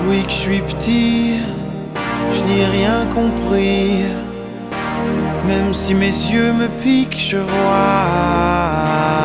Depuis que je suis petit, je n'ai rien compris. Même si mes yeux me piquent, je vois.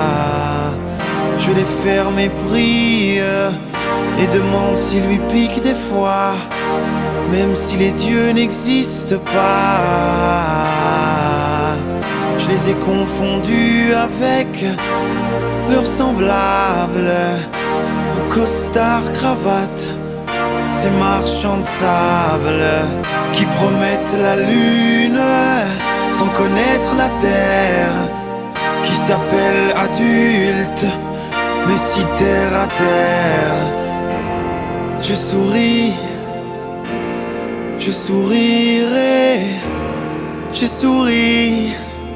Je les ferme et prie et demande s'ils lui piquent des fois. Même si les dieux n'existent pas, je les ai confondus avec leurs semblables, en costard cravate, ces marchands de sable qui promettent la lune sans connaître la terre, qui s'appellent adultes mais si terre à terre. Je souris, je sourirai, j'ai souri.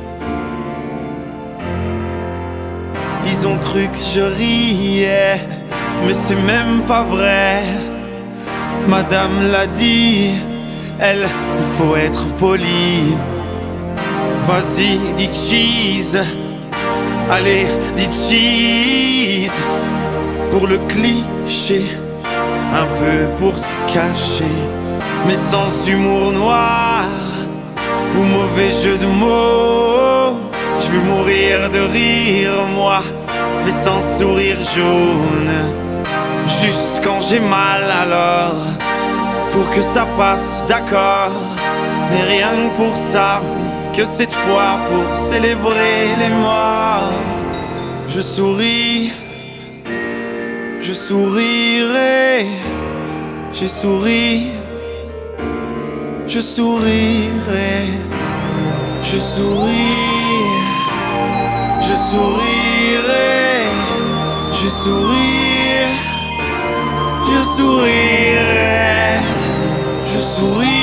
Ils ont cru que je riais, mais c'est même pas vrai. Madame l'a dit, elle, il faut être poli. Vas-y, dis cheese, allez, dis cheese. Pour le cliché, un peu pour se cacher, mais sans humour noir ou mauvais jeu de mots. Je veux mourir de rire, moi, mais sans sourire jaune. Juste quand j'ai mal alors, pour que ça passe, d'accord. Mais rien que pour ça, que cette fois pour célébrer les morts. Je souris, je sourirai, j'ai souri, je sourirai, je souris, je sourirai, je souris, je sourirai, je souris.